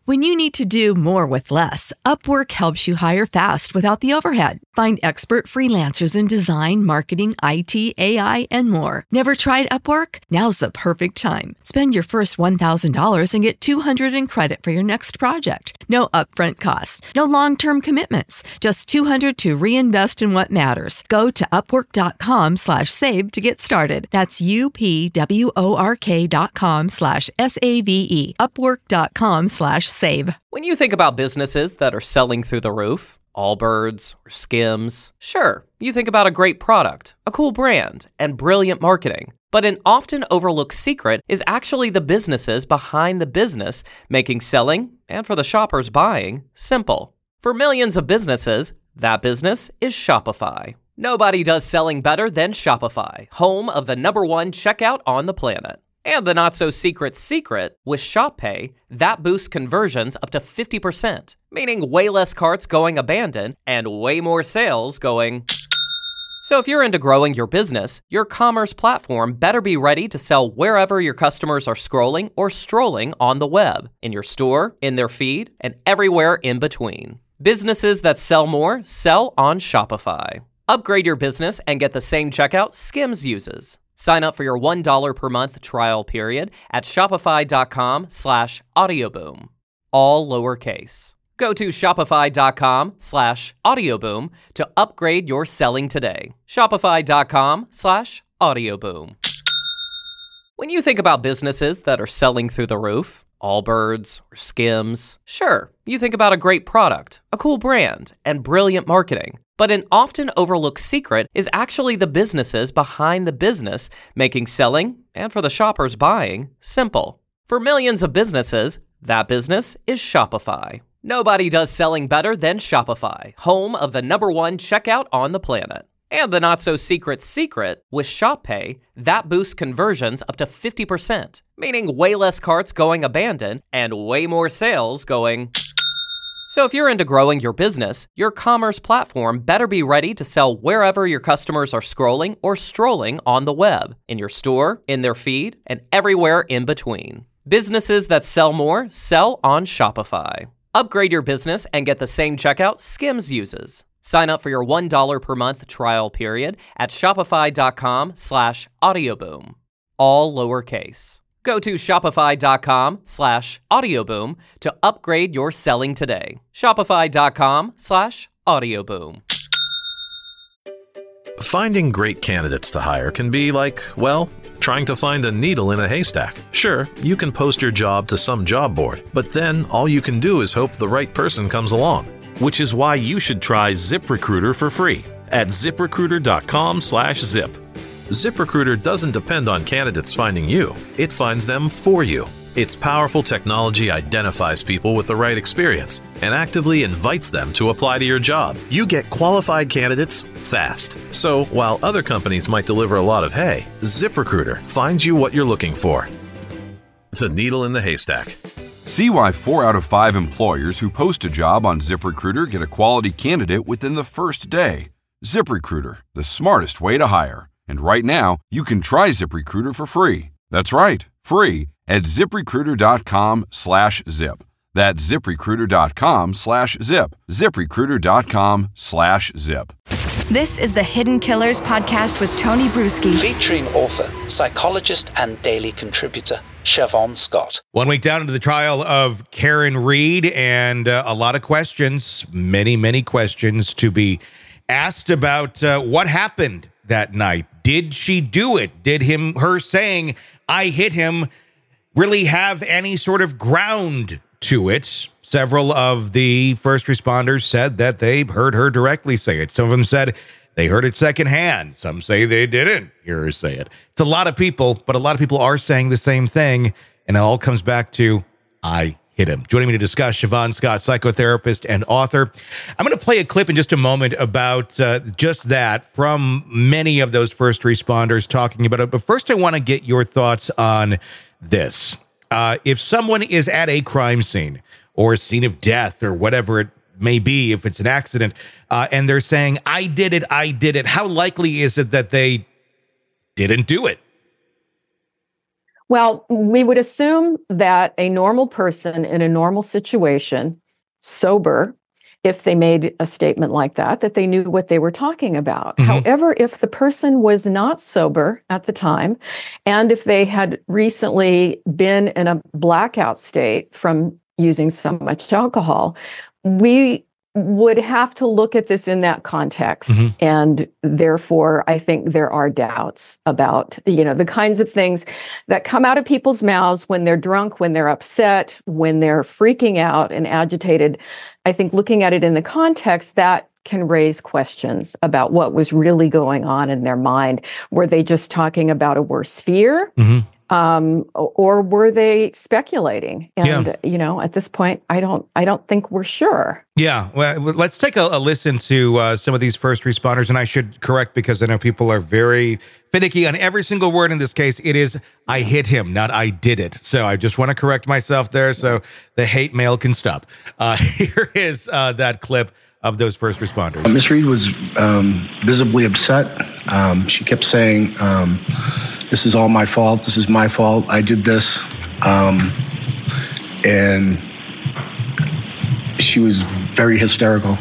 When you need to do more with less, Upwork helps you hire fast without the overhead. Find expert freelancers in design, marketing, IT, AI, and more. Never tried Upwork? Now's the perfect time. Spend your first $1,000 and get $200 in credit for your next project. No upfront costs, no long-term commitments, just $200 to reinvest in what matters. Go to upwork.com/save to get started. That's upwork.com/SAVE. Upwork.com/save. When you think about businesses that are selling through the roof, Allbirds or Skims, sure, you think about a great product, a cool brand, and brilliant marketing. But an often overlooked secret is actually the businesses behind the business, making selling, and for the shoppers buying, simple. For millions of businesses, that business is Shopify. Nobody does selling better than Shopify, home of the #1 checkout on the planet. And the not-so-secret secret, with Shop Pay, that boosts conversions up to 50%, meaning way less carts going abandoned and way more sales going... So if you're into growing your business, your commerce platform better be ready to sell wherever your customers are scrolling or strolling on the web, in your store, in their feed, and everywhere in between. Businesses that sell more sell on Shopify. Upgrade your business and get the same checkout Skims uses. Sign up for your $1 per month trial period at shopify.com/audioboom. All lowercase. Go to shopify.com/audioboom to upgrade your selling today. Shopify.com/audioboom. When you think about businesses that are selling through the roof, Allbirds or Skims, sure, you think about a great product, a cool brand, and brilliant marketing. But an often overlooked secret is actually the businesses behind the business, making selling, and for the shoppers buying, simple. For millions of businesses, that business is Shopify. Nobody does selling better than Shopify, home of the #1 checkout on the planet. And the not-so-secret secret, with Shop Pay, that boosts conversions up to 50%, meaning way less carts going abandoned and way more sales going... So if you're into growing your business, your commerce platform better be ready to sell wherever your customers are scrolling or strolling on the web, in your store, in their feed, and everywhere in between. Businesses that sell more sell on Shopify. Upgrade your business and get the same checkout Skims uses. Sign up for your $1 per month trial period at shopify.com/audioboom. All lowercase. Go to shopify.com/audioboom to upgrade your selling today. Shopify.com/audioboom. Finding great candidates to hire can be like, well, trying to find a needle in a haystack. Sure, you can post your job to some job board, but then all you can do is hope the right person comes along. Which is why you should try ZipRecruiter for free at ziprecruiter.com/zip. ZipRecruiter doesn't depend on candidates finding you. It finds them for you. Its powerful technology identifies people with the right experience and actively invites them to apply to your job. You get qualified candidates fast. So while other companies might deliver a lot of hay, ZipRecruiter finds you what you're looking for. The needle in the haystack. See why 4 out of 5 employers who post a job on ZipRecruiter get a quality candidate within the first day. ZipRecruiter, the smartest way to hire. And right now, you can try ZipRecruiter for free. That's right, free at ziprecruiter.com/zip. That's ziprecruiter.com/zip. ziprecruiter.com/zip. This is the Hidden Killers podcast with Tony Bruschi. Featuring author, psychologist, and daily contributor, Siobhan Scott. 1 week down into the trial of Karen Read, and a lot of questions, many questions to be asked about what happened that night. Did she do it? Did her saying, "I hit him," really have any sort of ground to it? Several of the first responders said that they heard her directly say it. Some of them said they heard it secondhand. Some say they didn't hear her say it. It's a lot of people, but a lot of people are saying the same thing, and it all comes back to, "I hit him." Joining me to discuss, Siobhan Scott, psychotherapist and author. I'm going to play a clip in just a moment about just that from many of those first responders talking about it. But first, I want to get your thoughts on this. If someone is at a crime scene or a scene of death or whatever it may be, if it's an accident, and they're saying, I did it, how likely is it that they didn't do it? Well, we would assume that a normal person in a normal situation, sober, if they made a statement like that they knew what they were talking about. However, if the person was not sober at the time, and if they had recently been in a blackout state from using so much alcohol, we would have to look at this in that context. And therefore, I think there are doubts about, the kinds of things that come out of people's mouths when they're drunk, when they're upset, when they're freaking out and agitated. I think looking at it in the context, that can raise questions about what was really going on in their mind. Were they just talking about a worse fear? Or were they speculating? And at this point, I don't think we're sure. Yeah, well, let's take a listen to some of these first responders. And I should correct, because I know people are very finicky on every single word in this case. It is "I hit him," not "I did it." So I just want to correct myself there, so the hate mail can stop. Here is that clip of those first responders. Miss Reed was visibly upset. She kept saying, "This is all my fault. This is my fault. I did this," and she was very hysterical.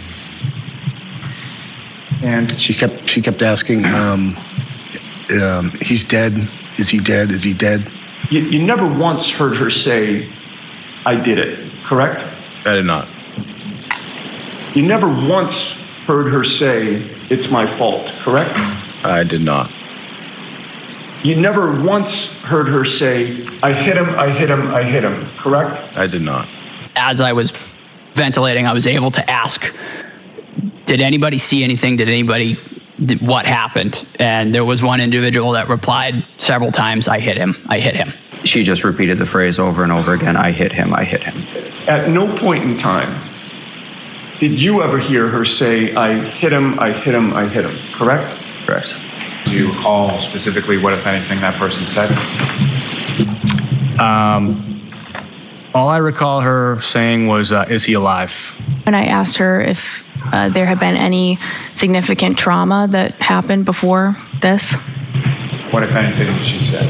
And she kept asking, "He's dead. Is he dead? Is he dead?" You never once heard her say, "I did it," correct? I did not. You never once heard her say, "It's my fault," correct? I did not. You never once heard her say, "I hit him, I hit him, I hit him," correct? I did not. As I was ventilating, I was able to ask, did anybody see anything? What happened? And there was one individual that replied several times, "I hit him, I hit him." She just repeated the phrase over and over again, "I hit him, I hit him." At no point in time did you ever hear her say, "I hit him, I hit him, I hit him," correct? Correct. Do you recall specifically what, if anything, that person said? All I recall her saying was, "Is he alive?" When I asked her if there had been any significant trauma that happened before this. What, if anything, did she say?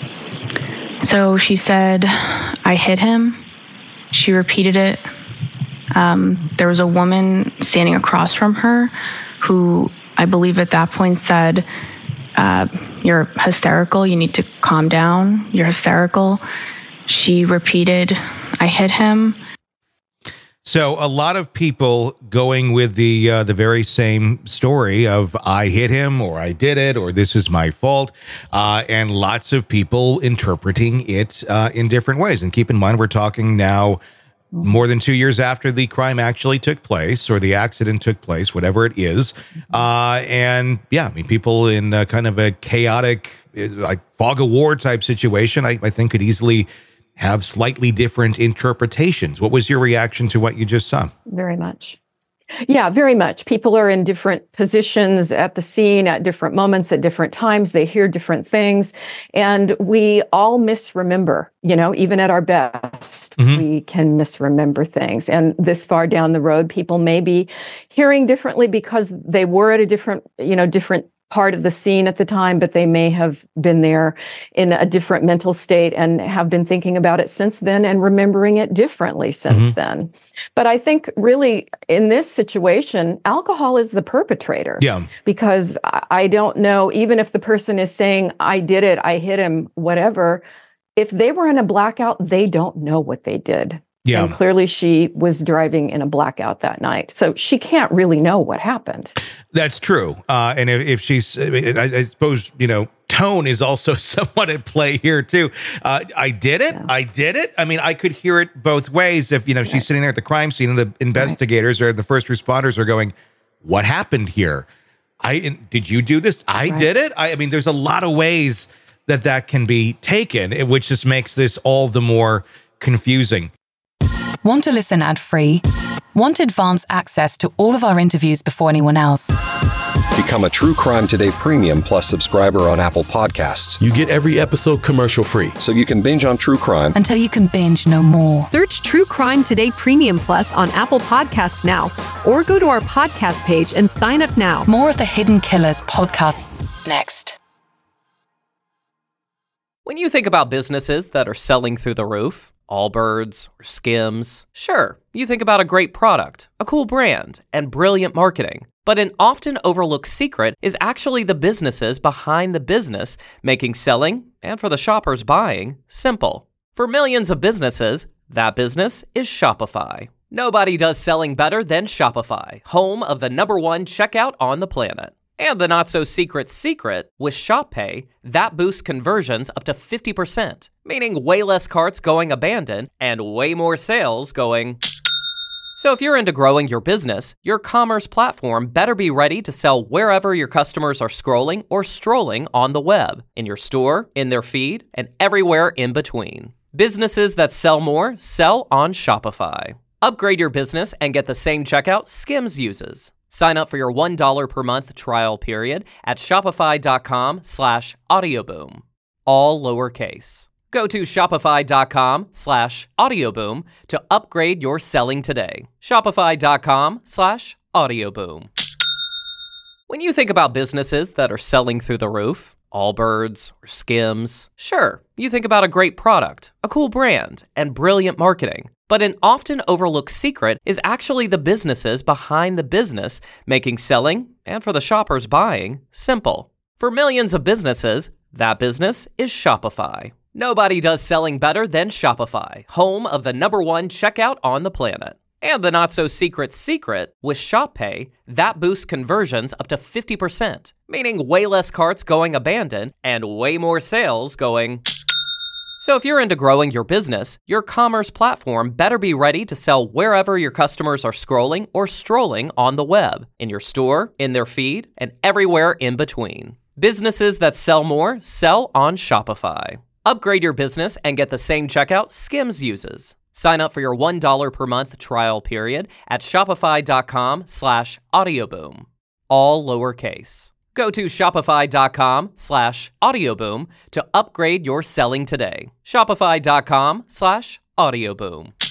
So she said, "I hit him." She repeated it. There was a woman standing across from her who I believe at that point said, "You're hysterical. You need to calm down. You're hysterical." She repeated, "I hit him." So a lot of people going with the very same story of "I hit him," or "I did it," or "this is my fault," and lots of people interpreting it in different ways. And keep in mind, we're talking now more than 2 years after the crime actually took place, or the accident took place, whatever it is. And yeah, I mean, people in kind of a chaotic, like fog of war type situation, I think could easily have slightly different interpretations. What was your reaction to what you just saw? Very much. Yeah, very much. People are in different positions at the scene at different moments, at different times. They hear different things. And we all misremember, even at our best, we can misremember things. And this far down the road, people may be hearing differently because they were at a different part of the scene at the time, but they may have been there in a different mental state and have been thinking about it since then and remembering it differently since then. But I think really in this situation, alcohol is the perpetrator. Yeah. Because I don't know, even if the person is saying, "I did it, I hit him," whatever, if they were in a blackout, they don't know what they did. Yeah. And clearly she was driving in a blackout that night. So she can't really know what happened. That's true. And if she's, I suppose, tone is also somewhat at play here too. I did it. Yeah. I did it. I mean, I could hear it both ways. If, she's sitting there at the crime scene and the investigators or the first responders are going, "What happened here? Did you do this? I did it." I mean, there's a lot of ways that can be taken, which just makes this all the more confusing. Want to listen ad-free? Want advanced access to all of our interviews before anyone else? Become a True Crime Today Premium Plus subscriber on Apple Podcasts. You get every episode commercial-free, so you can binge on true crime until you can binge no more. Search True Crime Today Premium Plus on Apple Podcasts now, or go to our podcast page and sign up now. More of the Hidden Killers podcast next. When you think about businesses that are selling through the roof, Allbirds or Skims, sure, you think about a great product, a cool brand, and brilliant marketing. But an often overlooked secret is actually the businesses behind the business, making selling, and for the shoppers buying, simple. For millions of businesses, that business is Shopify. Nobody does selling better than Shopify, home of the #1 checkout on the planet. And the not-so-secret secret, with Shop Pay, that boosts conversions up to 50%, meaning way less carts going abandoned and way more sales going. So if you're into growing your business, your commerce platform better be ready to sell wherever your customers are scrolling or strolling on the web, in your store, in their feed, and everywhere in between. Businesses that sell more sell on Shopify. Upgrade your business and get the same checkout Skims uses. Sign up for your $1 per month trial period at shopify.com/audioboom. All lowercase. Go to shopify.com/audioboom to upgrade your selling today. Shopify.com/audioboom. When you think about businesses that are selling through the roof, Allbirds or Skims, sure, you think about a great product, a cool brand, and brilliant marketing. But an often overlooked secret is actually the businesses behind the business, making selling, and for the shoppers buying, simple. For millions of businesses, that business is Shopify. Nobody does selling better than Shopify, home of the #1 checkout on the planet. And the not-so-secret secret, with Shop Pay, that boosts conversions up to 50%, meaning way less carts going abandoned and way more sales going. So if you're into growing your business, your commerce platform better be ready to sell wherever your customers are scrolling or strolling on the web, in your store, in their feed, and everywhere in between. Businesses that sell more sell on Shopify. Upgrade your business and get the same checkout Skims uses. Sign up for your $1 per month trial period at shopify.com/audioboom. All lowercase. Go to shopify.com/audioboom to upgrade your selling today. Shopify.com/audioboom.